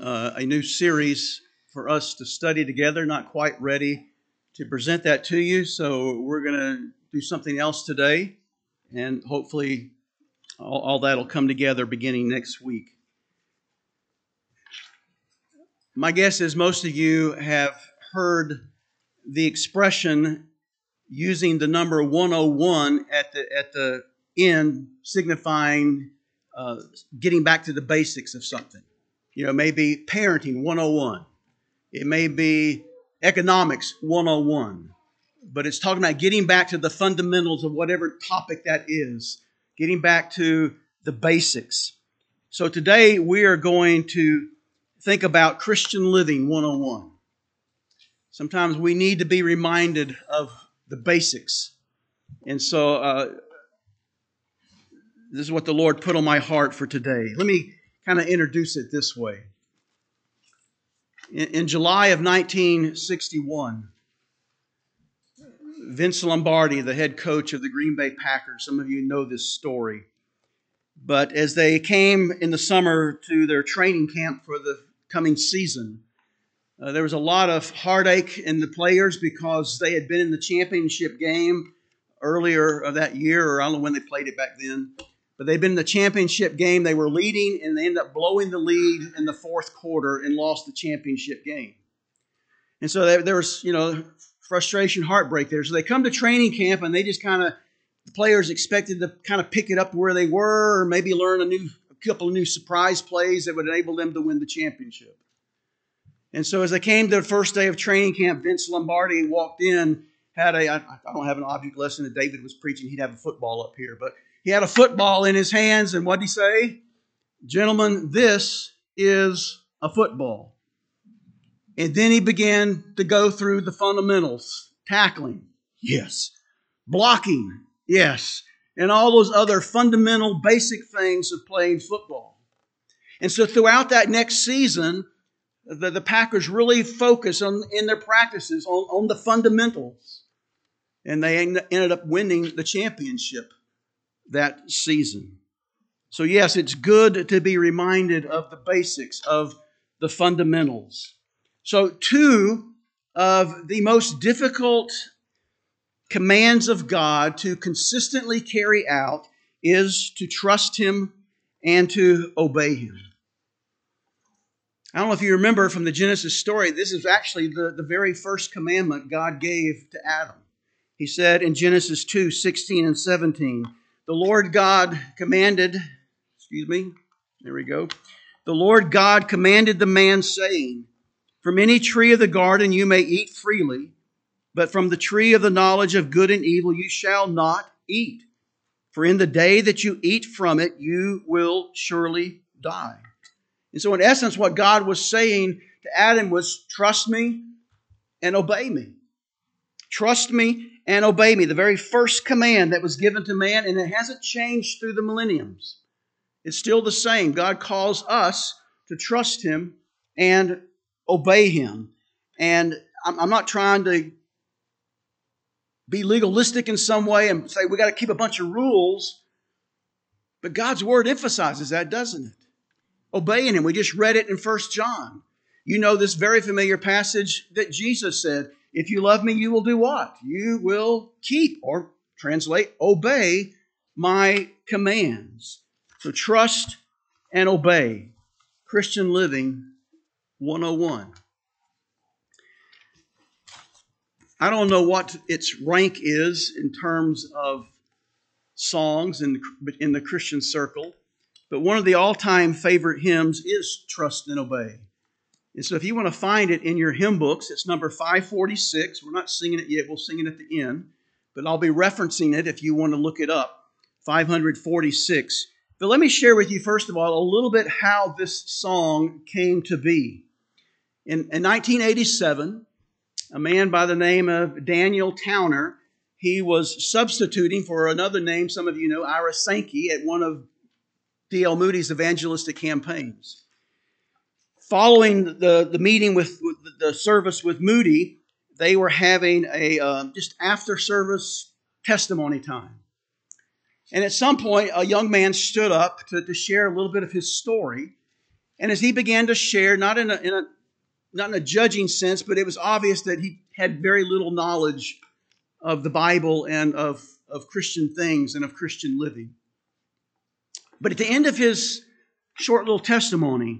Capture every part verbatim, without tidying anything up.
uh, a new series for us to study together. Not quite ready to present that to you, so we're going to do something else today, and hopefully all, all that will come together beginning next week. My guess is most of you have heard the expression using the number one oh one at the at the end, signifying uh, getting back to the basics of something. You know, maybe parenting one oh one. It may be economics one oh one. But it's talking about getting back to the fundamentals of whatever topic that is. Getting back to the basics. So today we are going to think about Christian living one oh one. Sometimes we need to be reminded of the basics. And so uh, this is what the Lord put on my heart for today. Let me kind of introduce it this way. In, in July of nineteen sixty-one, Vince Lombardi, the head coach of the Green Bay Packers, some of you know this story. But as they came in the summer to their training camp for the coming season, uh, there was a lot of heartache in the players because they had been in the championship game earlier of that year, or I don't know when they played it back then. But they'd been in the championship game. They were leading, and they ended up blowing the lead in the fourth quarter and lost the championship game. And so there, there was, you know, frustration, heartbreak there. So they come to training camp, and they just kind of, the players expected to kind of pick it up where they were, or maybe learn a new, a couple of new surprise plays that would enable them to win the championship. And so as they came to the first day of training camp, Vince Lombardi walked in, had a, I don't have an object lesson that David was preaching. He'd have a football up here, but he had a football in his hands, and what did he say? Gentlemen, this is a football. And then he began to go through the fundamentals. Tackling, yes. Blocking, yes. And all those other fundamental, basic things of playing football. And so throughout that next season, the, the Packers really focused on in their practices on, on the fundamentals. And they ended up winning the championship that season. So yes, it's good to be reminded of the basics, of the fundamentals. So two of the most difficult commands of God to consistently carry out is to trust Him and to obey Him. I don't know if you remember from the Genesis story, this is actually the, the very first commandment God gave to Adam. He said in Genesis two, sixteen and seventeen, the Lord God commanded, excuse me, there we go. The Lord God commanded the man, saying, from any tree of the garden you may eat freely, but from the tree of the knowledge of good and evil you shall not eat. For in the day that you eat from it, you will surely die. And so in essence, what God was saying to Adam was, trust me and obey me. Trust me and obey me. The very first command that was given to man, and it hasn't changed through the millenniums. It's still the same. God calls us to trust Him and obey Him. And I'm not trying to be legalistic in some way and say we got to keep a bunch of rules. But God's Word emphasizes that, doesn't it? Obeying Him. We just read it in First John. You know this very familiar passage that Jesus said, if you love me, you will do what? You will keep, or translate, obey my commands. So trust and obey. Christian living one oh one. I don't know what its rank is in terms of songs in the, in the Christian circle, but one of the all-time favorite hymns is Trust and Obey. And so if you want to find it in your hymn books, it's number five forty-six. We're not singing it yet. We'll sing it at the end. But I'll be referencing it if you want to look it up. five forty-six. But let me share with you, first of all, a little bit how this song came to be. In, in nineteen eighty-seven, a man by the name of Daniel Towner, he was substituting for another name, some of you know, Ira Sankey, at one of D L Moody's evangelistic campaigns. Following the, the meeting with, with the service with Moody, they were having a uh, just after-service testimony time. And at some point, a young man stood up to, to share a little bit of his story. And as he began to share, not in a, in a not in a judging sense, but it was obvious that he had very little knowledge of the Bible and of, of Christian things and of Christian living. But at the end of his short little testimony,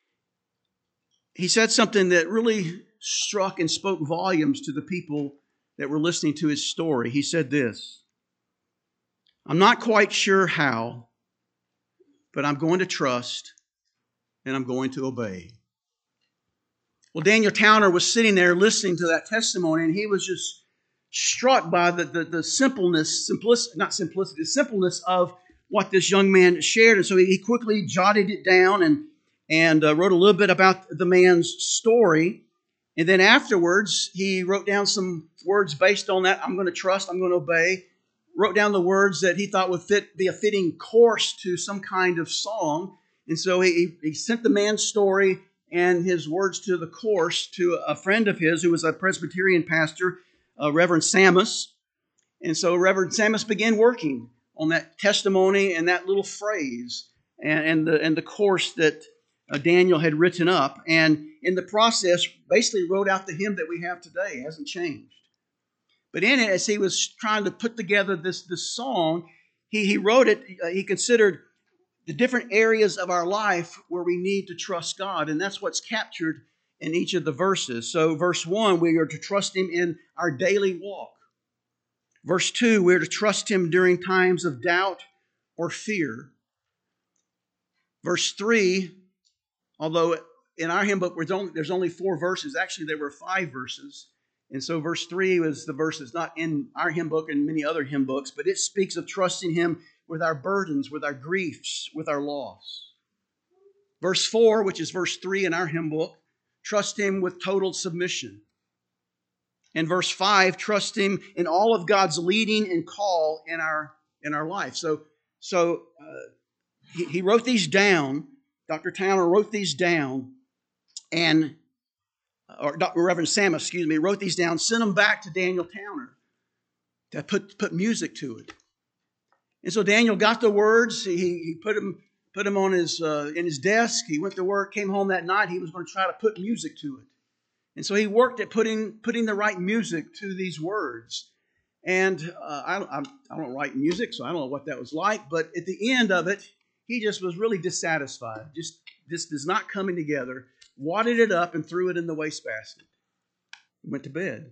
he said something that really struck and spoke volumes to the people that were listening to his story. He said this: "I'm not quite sure how, but I'm going to trust and I'm going to obey." Well, Daniel Towner was sitting there listening to that testimony, and he was just struck by the, the, the simpleness, simplicity, not simplicity, the simpleness of what this young man shared. And so he quickly jotted it down and, and uh, wrote a little bit about the man's story. And then afterwards, he wrote down some words based on that. I'm going to trust, I'm going to obey. Wrote down the words that he thought would fit, be a fitting course to some kind of song. And so he, he sent the man's story and his words to the course to a friend of his who was a Presbyterian pastor, uh, Reverend Sammis. And so Reverend Sammis began working on that testimony and that little phrase and, and, the, and the course that uh, Daniel had written up. And in the process, basically wrote out the hymn that we have today. It hasn't changed. But in it, as he was trying to put together this, this song, he, he wrote it, uh, he considered the different areas of our life where we need to trust God. And that's what's captured in each of the verses. So verse one, we are to trust Him in our daily walk. Verse two, we're to trust Him during times of doubt or fear. Verse three, although in our hymn book there's only four verses, actually there were five verses. And so verse three was the verse that's not in our hymn book and many other hymn books, but it speaks of trusting Him with our burdens, with our griefs, with our loss. Verse four, which is verse three in our hymn book, trust Him with total submission. And verse five, trust Him in all of God's leading and call in our in our life. So, so uh, he, he wrote these down. Doctor Towner wrote these down, and or Doctor Reverend Sammis, excuse me, wrote these down, sent them back to Daniel Towner to put put music to it. And so Daniel got the words. He, he put them put them on his uh, in his desk. He went to work, came home that night. He was going to try to put music to it. And so he worked at putting putting the right music to these words. And uh, I, I, I don't write music, so I don't know what that was like. But at the end of it, he just was really dissatisfied. Just this is not coming together. Wadded it up and threw it in the wastebasket. Went to bed.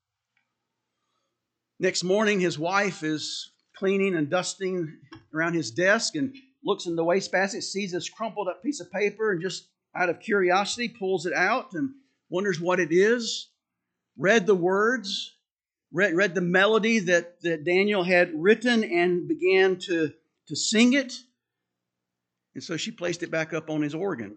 Next morning, his wife is cleaning and dusting around his desk and looks in the wastebasket, sees this crumpled up piece of paper, and just out of curiosity pulls it out and wonders what it is. Read the words, read, read the melody that, that Daniel had written and began to, to sing it. And so she placed it back up on his organ.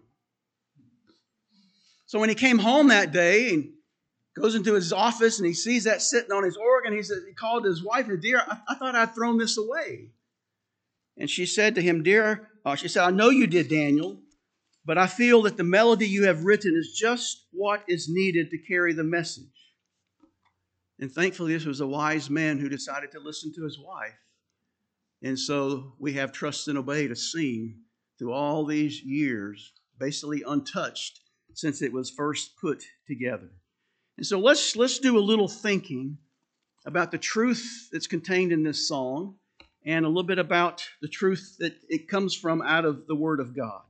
So when he came home that day and goes into his office and he sees that sitting on his organ, he said, he called his wife and, "Dear, I, I thought I'd thrown this away." And she said to him, "Dear," uh, she said, "I know you did, Daniel, but I feel that the melody you have written is just what is needed to carry the message." And thankfully, this was a wise man who decided to listen to his wife. And so we have Trust and Obey to sing through all these years, basically untouched since it was first put together. And so let's let's do a little thinking about the truth that's contained in this song and a little bit about the truth that it comes from out of the Word of God.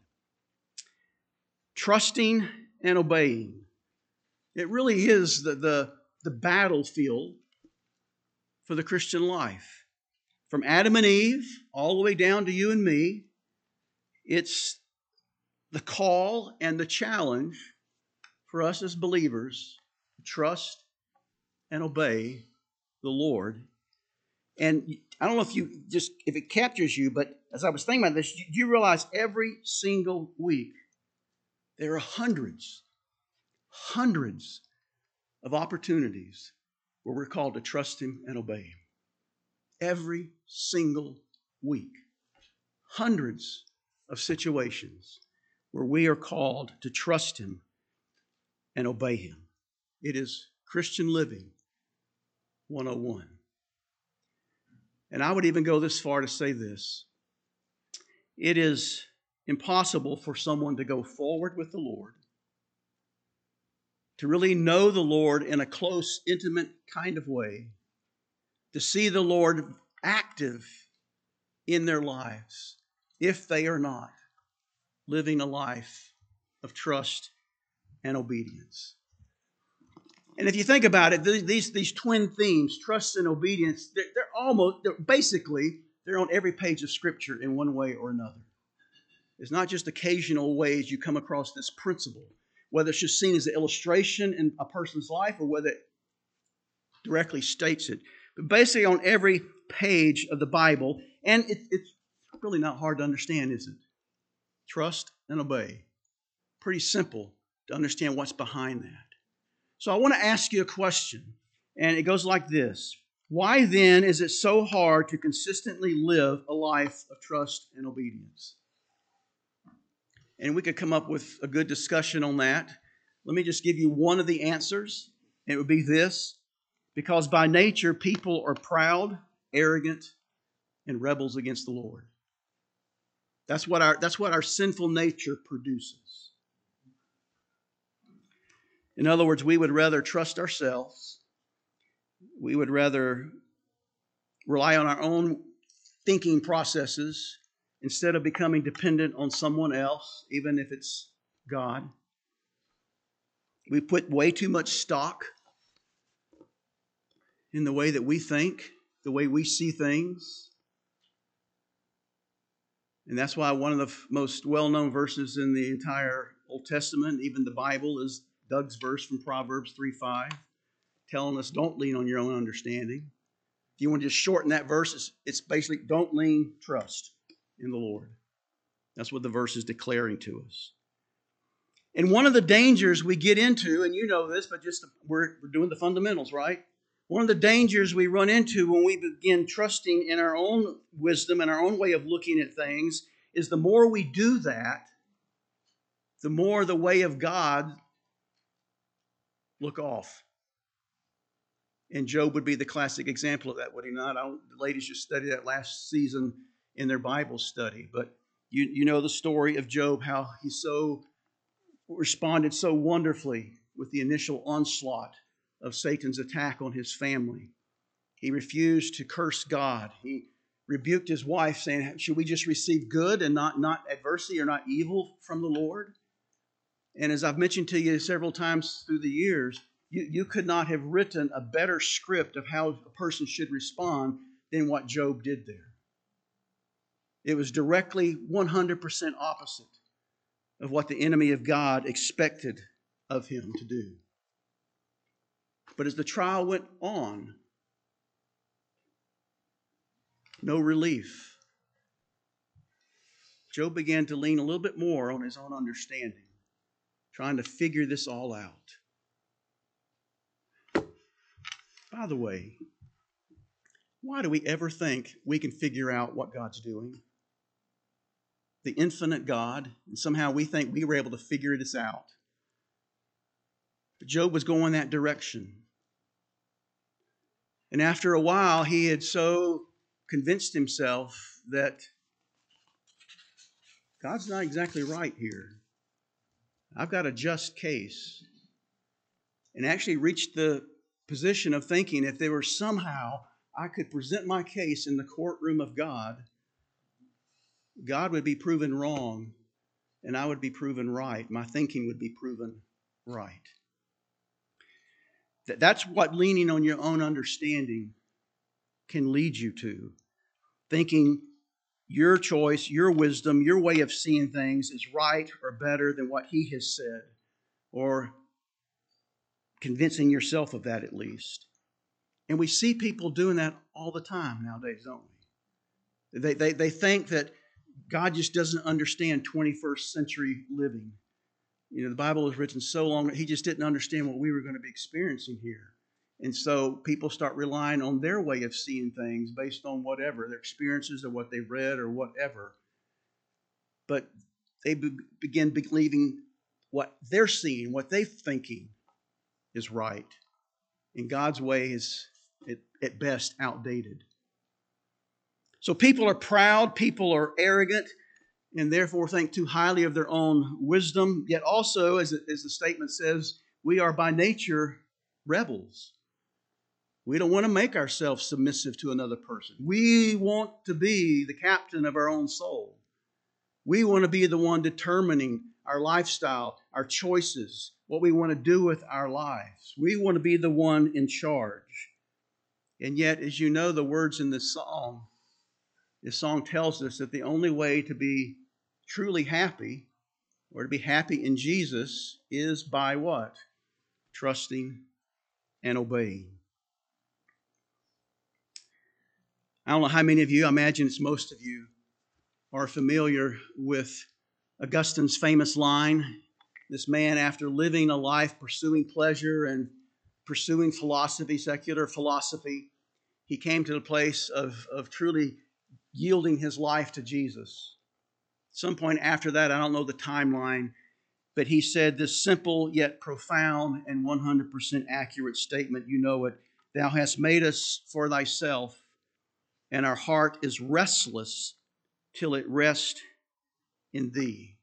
Trusting and obeying. It really is the, the, the battlefield for the Christian life. From Adam and Eve all the way down to you and me, it's the call and the challenge for us as believers to trust and obey the Lord. And I don't know if you just if it captures you, but as I was thinking about this, do you realize every single week there are hundreds, hundreds of opportunities where we're called to trust Him and obey Him. Every single week. Hundreds of situations where we are called to trust Him and obey Him. It is Christian living one oh one. And I would even go this far to say this. It is impossible for someone to go forward with the Lord, to really know the Lord in a close, intimate kind of way, to see the Lord active in their lives, if they are not living a life of trust and obedience. And if you think about it, these, these twin themes, trust and obedience, they're, they're almost, they're basically, they're on every page of Scripture in one way or another. It's not just occasional ways you come across this principle, whether it's just seen as an illustration in a person's life or whether it directly states it. But basically on every page of the Bible, and it, it's really not hard to understand, is it? Trust and obey. Pretty simple to understand what's behind that. So I want to ask you a question, and it goes like this. Why then is it so hard to consistently live a life of trust and obedience? And we could come up with a good discussion on that. Let me just give you one of the answers. It would be this: because by nature, people are proud, arrogant, and rebels against the Lord. That's what our, that's what our sinful nature produces. In other words, we would rather trust ourselves. We would rather rely on our own thinking processes instead of becoming dependent on someone else, even if it's God. We put way too much stock in the way that we think, the way we see things. And that's why one of the most well-known verses in the entire Old Testament, even the Bible, is Doug's verse from Proverbs three five, telling us don't lean on your own understanding. If you want to just shorten that verse, it's, it's basically don't lean, trust in the Lord. That's what the verse is declaring to us. And one of the dangers we get into, and you know this, but just we're, we're doing the fundamentals, right? One of the dangers we run into when we begin trusting in our own wisdom and our own way of looking at things is the more we do that, the more the way of God look off. And Job would be the classic example of that, would he not? I don't, the ladies just studied that last season in their Bible study. But you, you know the story of Job, how he so responded so wonderfully with the initial onslaught of Satan's attack on his family. He refused to curse God. He rebuked his wife, saying, should we just receive good and not, not adversity or not evil from the Lord? And as I've mentioned to you several times through the years, you, you could not have written a better script of how a person should respond than what Job did there. It was directly one hundred percent opposite of what the enemy of God expected of him to do. But as the trial went on, no relief. Job began to lean a little bit more on his own understanding, trying to figure this all out. By the way, why do we ever think we can figure out what God's doing? The infinite God, and somehow we think we were able to figure this out. But Job was going that direction. And after a while, he had so convinced himself that God's not exactly right here. I've got a just case. And actually reached the position of thinking if there were somehow I could present my case in the courtroom of God, God would be proven wrong and I would be proven right. My thinking would be proven right. That's what leaning on your own understanding can lead you to. Thinking your choice, your wisdom, your way of seeing things is right or better than what he has said, or convincing yourself of that at least. And we see people doing that all the time nowadays, don't we? They, they, they think that God just doesn't understand twenty-first century living. You know, the Bible was written so long that he just didn't understand what we were going to be experiencing here. And so people start relying on their way of seeing things based on whatever, their experiences or what they've read or whatever. But they be- begin believing what they're seeing, what they're thinking is right. And God's way is, at, at best, outdated. So people are proud, people are arrogant, and therefore think too highly of their own wisdom. Yet also, as, it, as the statement says, we are by nature rebels. We don't want to make ourselves submissive to another person. We want to be the captain of our own soul. We want to be the one determining our lifestyle, our choices, what we want to do with our lives. We want to be the one in charge. And yet, as you know, the words in this song, this song tells us that the only way to be truly happy, or to be happy in Jesus, is by what? Trusting and obeying. I don't know how many of you, I imagine it's most of you, are familiar with Augustine's famous line. This man, after living a life pursuing pleasure and pursuing philosophy, secular philosophy, he came to the place of, of truly yielding his life to Jesus. At some point after that, I don't know the timeline, but he said this simple yet profound and one hundred percent accurate statement. You know it. Thou hast made us for thyself, and our heart is restless till it rest in thee.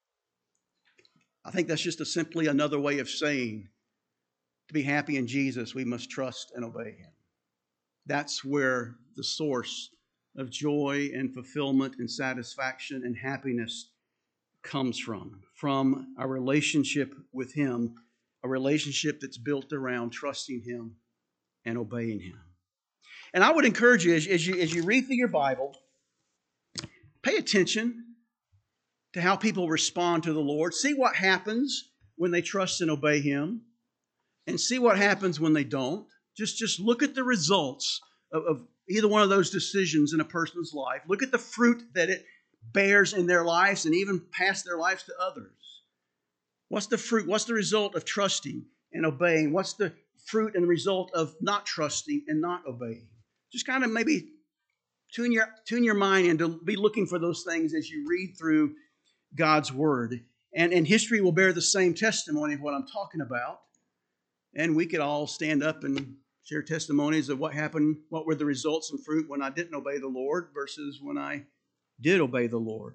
I think that's just a simply another way of saying, to be happy in Jesus, we must trust and obey him. That's where the source of joy and fulfillment and satisfaction and happiness comes from, from our relationship with him, a relationship that's built around trusting him and obeying him. And I would encourage you, as, as you, as you read through your Bible, pay attention to how people respond to the Lord. See what happens when they trust and obey him, and see what happens when they don't. Just, just look at the results of, of either one of those decisions in a person's life. Look at the fruit that it bears in their lives and even pass their lives to others. What's the fruit? What's the result of trusting and obeying? What's the fruit and result of not trusting and not obeying? Just kind of maybe tune your, tune your mind in to be looking for those things as you read through God's Word. And, and history will bear the same testimony of what I'm talking about. And we could all stand up and share testimonies of what happened, what were the results and fruit when I didn't obey the Lord versus when I did obey the Lord.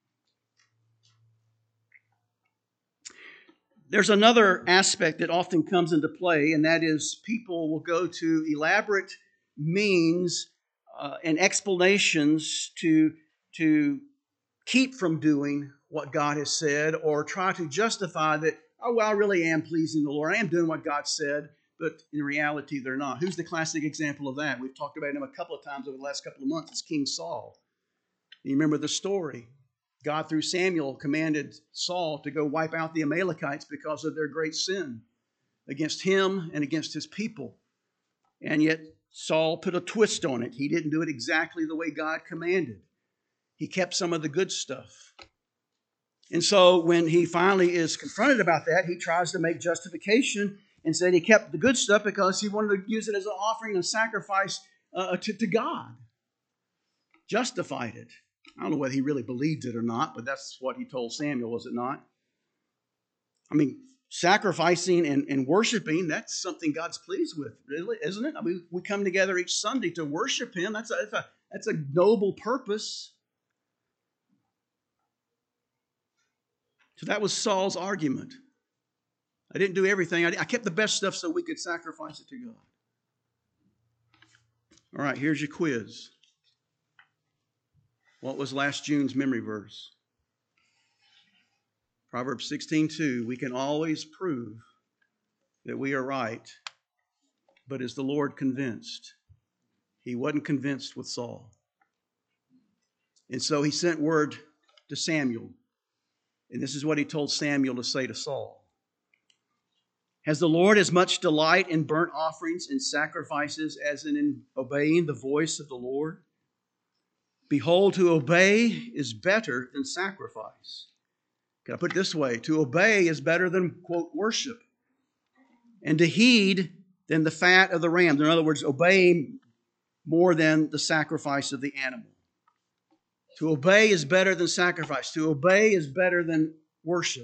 There's another aspect that often comes into play, and that is people will go to elaborate means uh, and explanations to, to keep from doing what God has said, or try to justify that, oh, well, I really am pleasing the Lord. I am doing what God said, but in reality, they're not. Who's the classic example of that? We've talked about him a couple of times over the last couple of months. It's King Saul. You remember the story. God, through Samuel, commanded Saul to go wipe out the Amalekites because of their great sin against him and against his people. And yet Saul put a twist on it. He didn't do it exactly the way God commanded. He kept some of the good stuff. And so when he finally is confronted about that, he tries to make justification and said he kept the good stuff because he wanted to use it as an offering and sacrifice uh, to, to God. Justified it. I don't know whether he really believed it or not, but that's what he told Samuel, was it not? I mean, sacrificing and, and worshiping, that's something God's pleased with, really, isn't it? I mean, we come together each Sunday to worship him. That's a, that's a, that's a noble purpose. So that was Saul's argument. I didn't do everything. I, I kept the best stuff so we could sacrifice it to God. All right, here's your quiz. What was last June's memory verse? Proverbs sixteen two. We can always prove that we are right, but is the Lord convinced? He wasn't convinced with Saul. And so he sent word to Samuel. And this is what he told Samuel to say to Saul. Has the Lord as much delight in burnt offerings and sacrifices as in obeying the voice of the Lord? Behold, to obey is better than sacrifice. Can I put it this way? To obey is better than, quote, worship. And to heed than the fat of the ram. In other words, obeying more than the sacrifice of the animal. To obey is better than sacrifice. To obey is better than worship.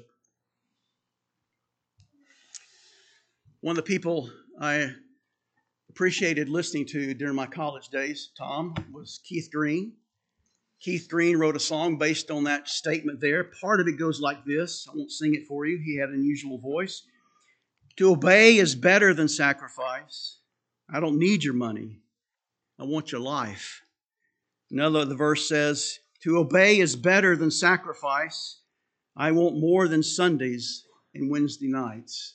One of the people I appreciated listening to during my college days, Tom, was Keith Green. Keith Green wrote a song based on that statement there. Part of it goes like this. I won't sing it for you. He had an unusual voice. To obey is better than sacrifice. I don't need your money. I want your life. Another the verse says, to obey is better than sacrifice. I want more than Sundays and Wednesday nights.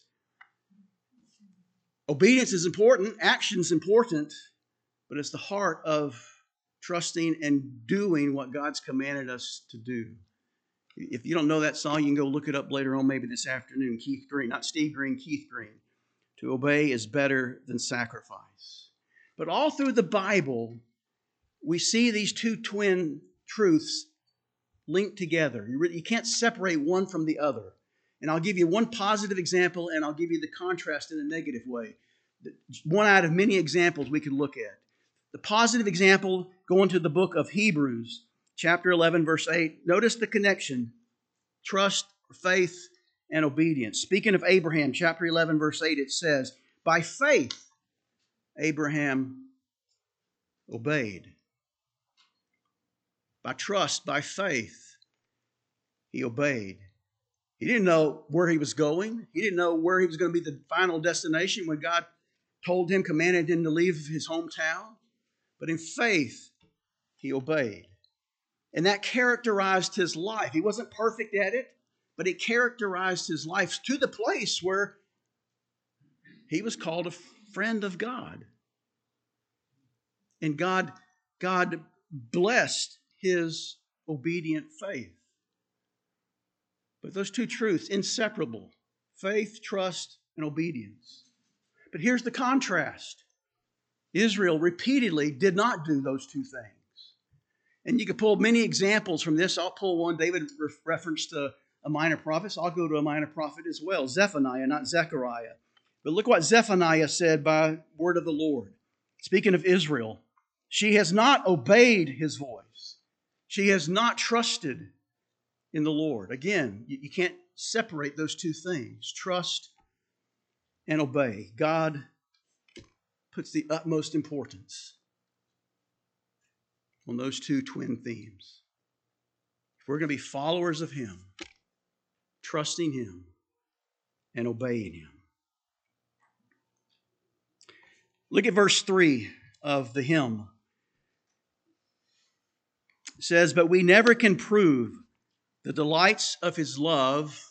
Obedience is important. Action is important. But it's the heart of trusting and doing what God's commanded us to do. If you don't know that song, you can go look it up later on, maybe this afternoon. Keith Green, not Steve Green, Keith Green. To obey is better than sacrifice. But all through the Bible, we see these two twin truths linked together. You, really, you can't separate one from the other. And I'll give you one positive example, and I'll give you the contrast in a negative way. One out of many examples we could look at. The positive example, going to the book of Hebrews, chapter eleven, verse eight. Notice the connection. Trust, faith, and obedience. Speaking of Abraham, chapter eleven, verse eight, it says, by faith, Abraham obeyed. By trust, by faith, he obeyed. He didn't know where he was going. He didn't know where he was going to be the final destination when God told him, commanded him to leave his hometown. But in faith, he obeyed. And that characterized his life. He wasn't perfect at it, but it characterized his life to the place where he was called a friend of God. And God, God blessed his obedient faith. But those two truths, inseparable. Faith, trust, and obedience. But here's the contrast. Israel repeatedly did not do those two things. And you could pull many examples from this. I'll pull one. David referenced a, a minor prophet, so I'll go to a minor prophet as well. Zephaniah, not Zechariah. But look what Zephaniah said by word of the Lord. Speaking of Israel, she has not obeyed his voice. She has not trusted in the Lord. Again, you, you can't separate those two things. Trust and obey. God puts the utmost importance on those two twin themes. If we're going to be followers of Him, trusting Him and obeying Him. Look at verse three of the hymn. It says, but we never can prove the delights of His love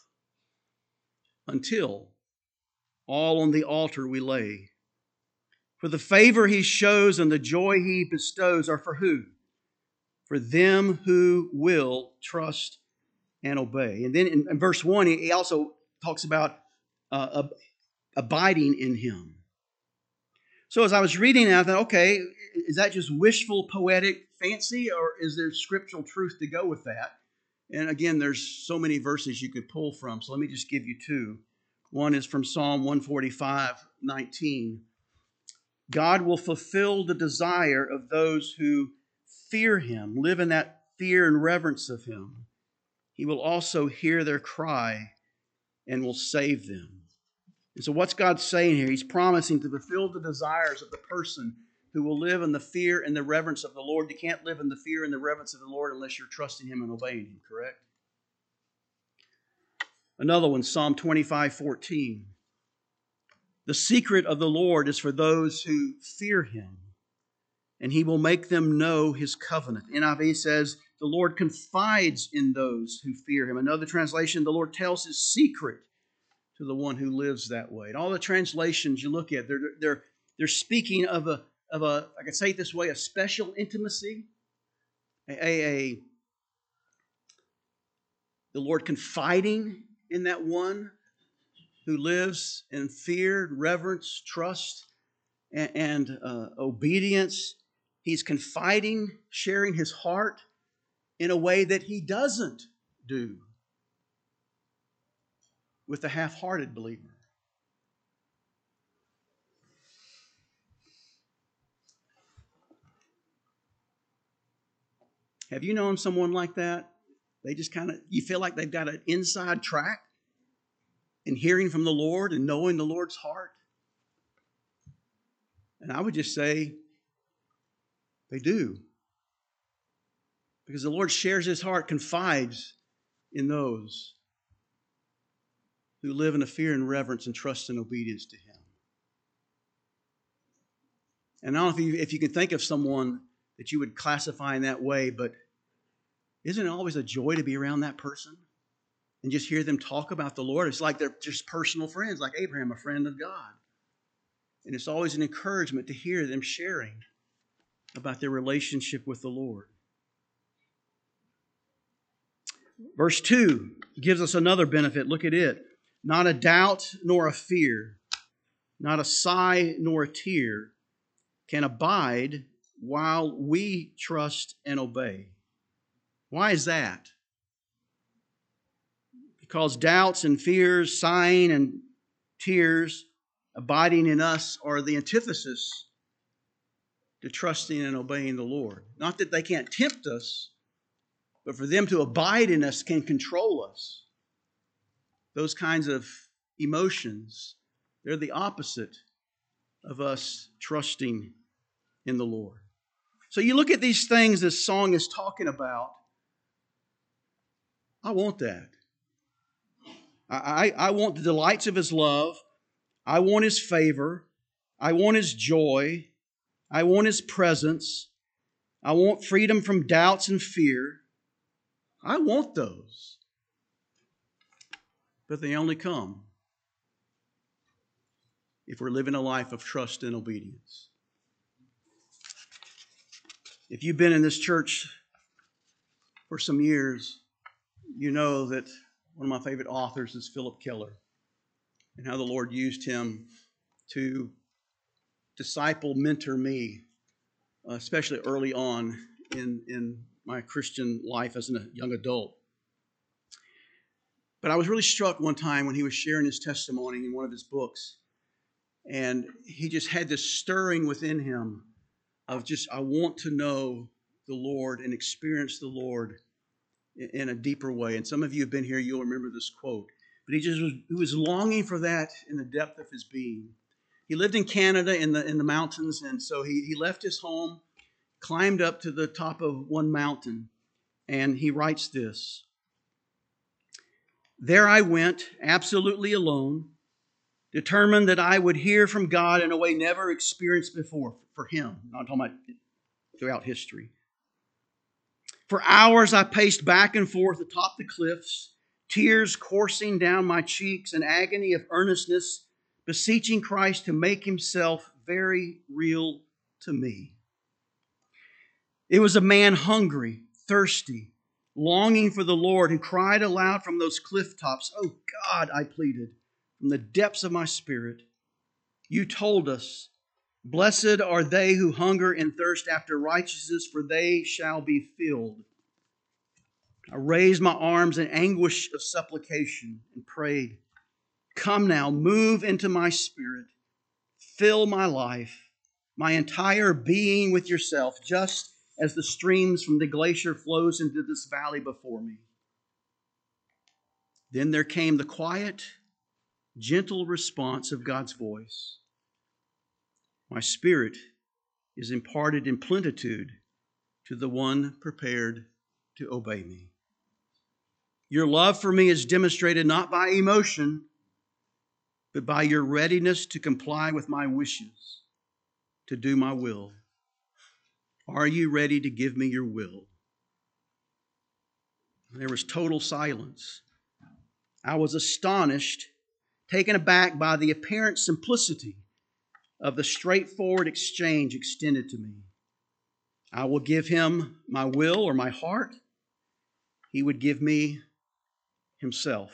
until all on the altar we lay. For the favor He shows and the joy He bestows are for who? For them who will trust and obey. And then in, in verse one, he also talks about uh, abiding in Him. So as I was reading, I thought, okay, is that just wishful poetic fancy, or is there scriptural truth to go with that? And again, there's so many verses you could pull from, so let me just give you two. One is from Psalm one forty-five, nineteen. God will fulfill the desire of those who fear Him, live in that fear and reverence of Him. He will also hear their cry and will save them. And so what's God saying here? He's promising to fulfill the desires of the person who will live in the fear and the reverence of the Lord. You can't live in the fear and the reverence of the Lord unless you're trusting Him and obeying Him, correct? Another one, Psalm twenty-five, fourteen. The secret of the Lord is for those who fear Him, and He will make them know His covenant. N I V says, the Lord confides in those who fear Him. Another translation, the Lord tells His secret to the one who lives that way. And all the translations you look at, they're, they're, they're speaking of a, of a, I could say it this way, a special intimacy, a, a, the Lord confiding in that one who lives in fear, reverence, trust, and, and uh, obedience. He's confiding, sharing His heart in a way that He doesn't do with the half-hearted believer. Have you known someone like that? They just kind of, you feel like they've got an inside track in hearing from the Lord and knowing the Lord's heart. And I would just say they do. Because the Lord shares his heart, confides in those who live in a fear and reverence and trust and obedience to him. And I don't know if you, if you can think of someone that you would classify in that way, but isn't it always a joy to be around that person and just hear them talk about the Lord? It's like they're just personal friends, like Abraham, a friend of God. And it's always an encouragement to hear them sharing about their relationship with the Lord. Verse two gives us another benefit. Look at it. Not a doubt nor a fear, not a sigh nor a tear can abide while we trust and obey. Why is that? Because doubts and fears, sighing and tears abiding in us are the antithesis to trusting and obeying the Lord. Not that they can't tempt us, but for them to abide in us can control us. Those kinds of emotions, they're the opposite of us trusting in the Lord. So you look at these things this song is talking about. I want that. I, I, I want the delights of his love. I want his favor. I want his joy. I want his presence. I want freedom from doubts and fear. I want those. But they only come if we're living a life of trust and obedience. If you've been in this church for some years, you know that one of my favorite authors is Philip Keller, and how the Lord used him to disciple, mentor me, especially early on in, in my Christian life as a young adult. But I was really struck one time when he was sharing his testimony in one of his books, and he just had this stirring within him of just, I want to know the Lord and experience the Lord in a deeper way. And some of you have been here, you'll remember this quote. But he just was, he was longing for that in the depth of his being. He lived in Canada in the in the mountains, and so he, he left his home, climbed up to the top of one mountain, and he writes this. There I went, absolutely alone, determined that I would hear from God in a way never experienced before for him. I'm talking about throughout history. For hours I paced back and forth atop the cliffs, tears coursing down my cheeks, an agony of earnestness, beseeching Christ to make himself very real to me. It was a man hungry, thirsty, longing for the Lord, who cried aloud from those cliff tops, "Oh God," I pleaded, from the depths of my spirit. You told us, "Blessed are they who hunger and thirst after righteousness, for they shall be filled." I raised my arms in anguish of supplication and prayed, "Come now, move into my spirit, fill my life, my entire being with yourself, just as the streams from the glacier flows into this valley before me." Then there came the quiet, gentle response of God's voice. My spirit is imparted in plenitude to the one prepared to obey me. Your love for me is demonstrated not by emotion, but by your readiness to comply with my wishes, to do my will. Are you ready to give me your will? There was total silence. I was astonished, taken aback by the apparent simplicity of the straightforward exchange extended to me. I will give him my will or my heart. He would give me himself.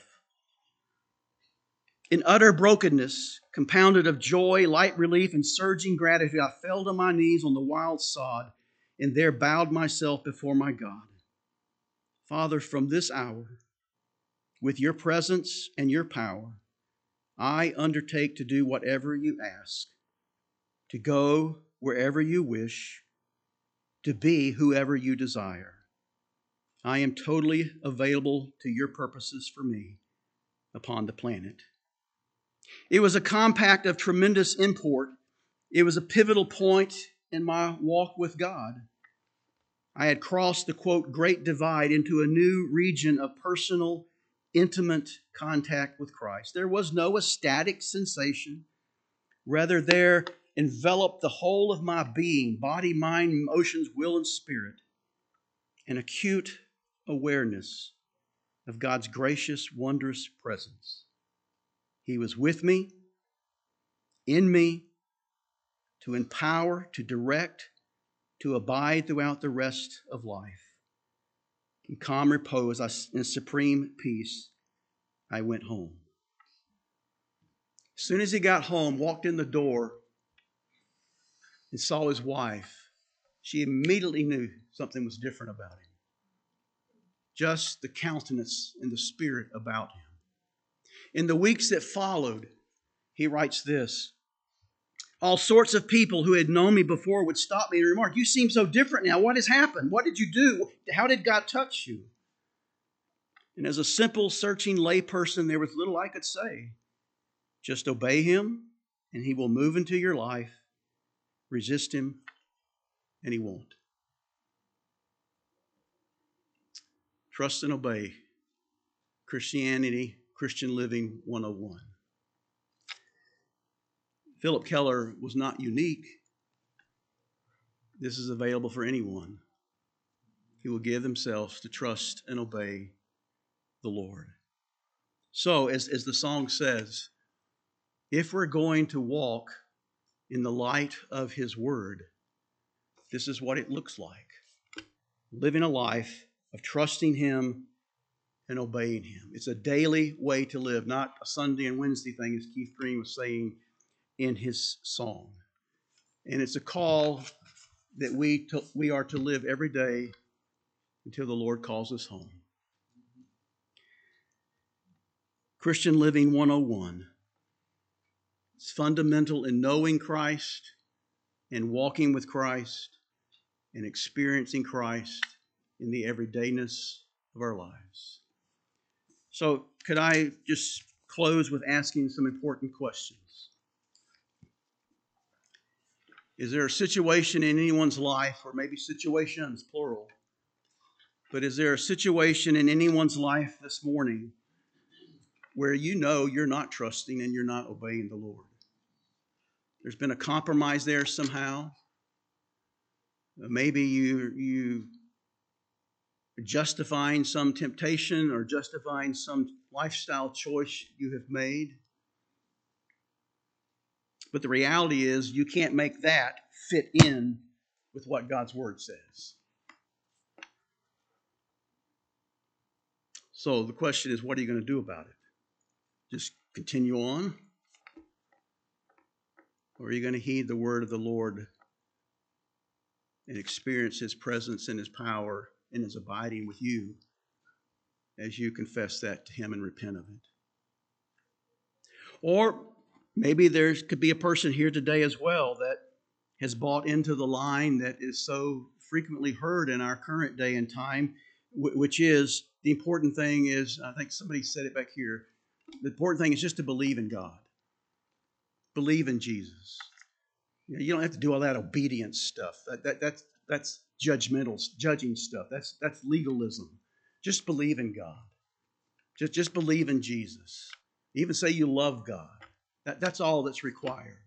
In utter brokenness, compounded of joy, light relief, and surging gratitude, I fell to my knees on the wild sod and there bowed myself before my God. Father, from this hour, with your presence and your power, I undertake to do whatever you ask, to go wherever you wish, to be whoever you desire. I am totally available to your purposes for me upon the planet. It was a compact of tremendous import. It was a pivotal point in my walk with God. I had crossed the, quote, great divide into a new region of personal, intimate contact with Christ. There was no ecstatic sensation. Rather, there enveloped the whole of my being, body, mind, emotions, will, and spirit, an acute awareness of God's gracious, wondrous presence. He was with me, in me, to empower, to direct, to abide throughout the rest of life. In calm repose, in supreme peace, I went home. As soon as he got home, walked in the door, and saw his wife, she immediately knew something was different about him. Just the countenance and the spirit about him. In the weeks that followed, he writes this: all sorts of people who had known me before would stop me and remark, "You seem so different now. What has happened? What did you do? How did God touch you?" And as a simple, searching layperson, there was little I could say. Just obey him, and he will move into your life. Resist him, and he won't. Trust and obey. Christianity, Christian Living one oh one. Philip Keller was not unique. This is available for anyone who will give themselves to trust and obey the Lord. So, as, as the song says, if we're going to walk in the light of his word, this is what it looks like. Living a life of trusting him and obeying him. It's a daily way to live, not a Sunday and Wednesday thing, as Keith Green was saying in his song. And it's a call that we to, we are to live every day until the Lord calls us home. Christian Living one oh one. It's fundamental in knowing Christ and walking with Christ and experiencing Christ in the everydayness of our lives. So could I just close with asking some important questions? Is there a situation in anyone's life, or maybe situations, plural, but is there a situation in anyone's life this morning where you know you're not trusting and you're not obeying the Lord? There's been a compromise there somehow. Maybe you, you are justifying some temptation or justifying some lifestyle choice you have made. But the reality is you can't make that fit in with what God's Word says. So the question is, what are you going to do about it? Just continue on? Or are you going to heed the word of the Lord and experience his presence and his power and his abiding with you as you confess that to him and repent of it? Or maybe there could be a person here today as well that has bought into the line that is so frequently heard in our current day and time, which is, the important thing is, I think somebody said it back here, the important thing is just to believe in God. Believe in Jesus. You know, you don't have to do all that obedience stuff. That, that, that's, that's judgmental, judging stuff. That's, that's legalism. Just believe in God. Just, just believe in Jesus. Even say you love God. That, that's all that's required.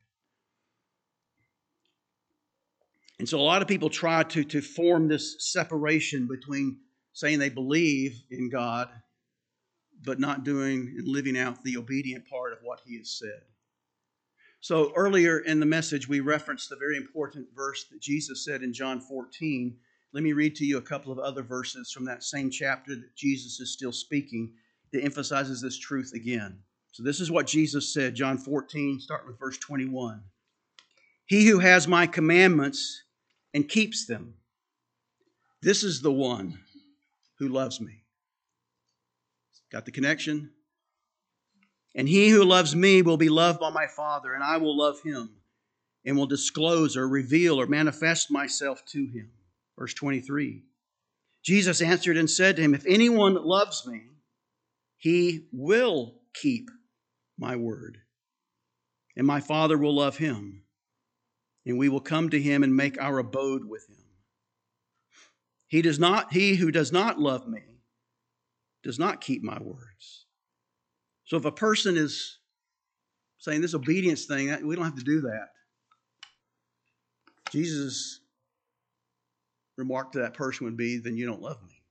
And so a lot of people try to, to form this separation between saying they believe in God, but not doing and living out the obedient part of what he has said. So earlier in the message, we referenced the very important verse that Jesus said in John fourteen. Let me read to you a couple of other verses from that same chapter that Jesus is still speaking that emphasizes this truth again. So this is what Jesus said, John fourteen, starting with verse twenty-one. He who has my commandments and keeps them, this is the one who loves me. Got the connection? And he who loves me will be loved by my Father, and I will love him and will disclose or reveal or manifest myself to him. Verse twenty-three. Jesus answered and said to him, if anyone loves me, he will keep my word, and my Father will love him, and we will come to him and make our abode with him. He does not, he who does not love me does not keep my words. So if a person is saying this obedience thing, we don't have to do that. Jesus' remark to that person would be, then you don't love me.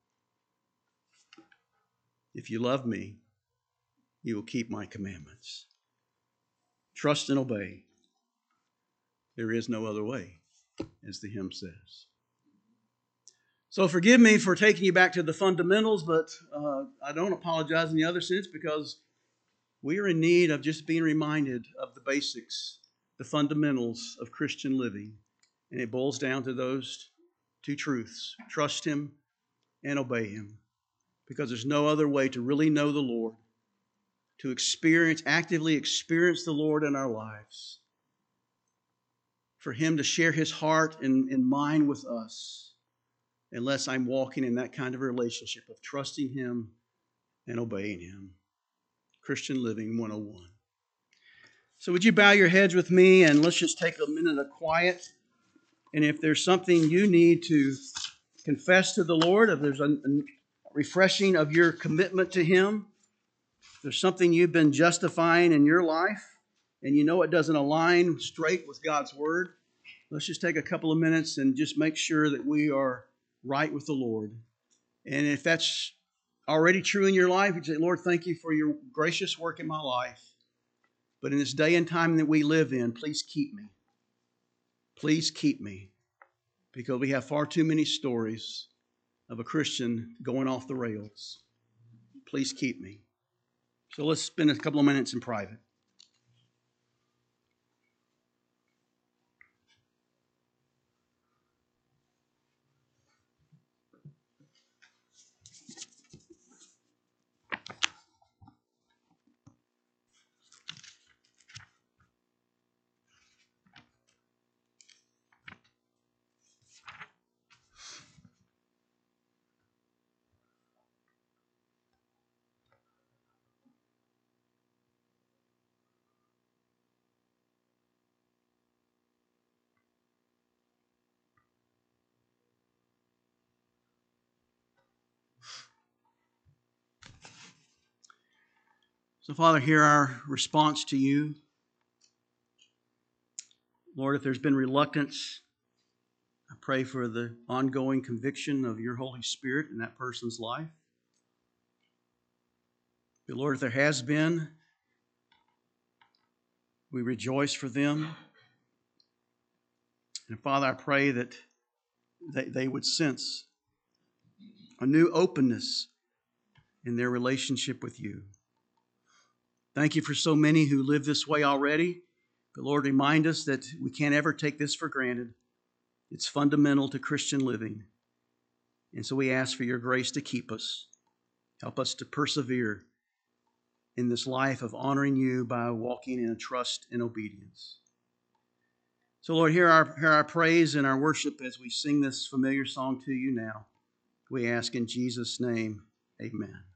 If you love me, you will keep my commandments. Trust and obey. There is no other way, as the hymn says. So forgive me for taking you back to the fundamentals, but uh, I don't apologize in the other sense, because we are in need of just being reminded of the basics, the fundamentals of Christian living. And it boils down to those two truths: trust Him and obey Him. Because there's no other way to really know the Lord, to experience, actively experience the Lord in our lives, for Him to share His heart and, and mind with us, unless I'm walking in that kind of relationship of trusting Him and obeying Him. Christian Living one oh one. So would you bow your heads with me, and let's just take a minute of quiet. And if there's something you need to confess to the Lord, if there's a, a refreshing of your commitment to Him, if there's something you've been justifying in your life and you know it doesn't align straight with God's Word, let's just take a couple of minutes and just make sure that we are right with the Lord. And if that's already true in your life, you say, Lord, thank you for your gracious work in my life. But in this day and time that we live in, please keep me. Please keep me. Because we have far too many stories of a Christian going off the rails. Please keep me. So let's spend a couple of minutes in private. So, Father, hear our response to you. Lord, if there's been reluctance, I pray for the ongoing conviction of your Holy Spirit in that person's life. But Lord, if there has been, we rejoice for them. And Father, I pray that they, they would sense a new openness in their relationship with you. Thank you for so many who live this way already. But Lord, remind us that we can't ever take this for granted. It's fundamental to Christian living. And so we ask for your grace to keep us. Help us to persevere in this life of honoring you by walking in trust and obedience. So Lord, hear our, hear our praise and our worship as we sing this familiar song to you now. We ask in Jesus' name, amen.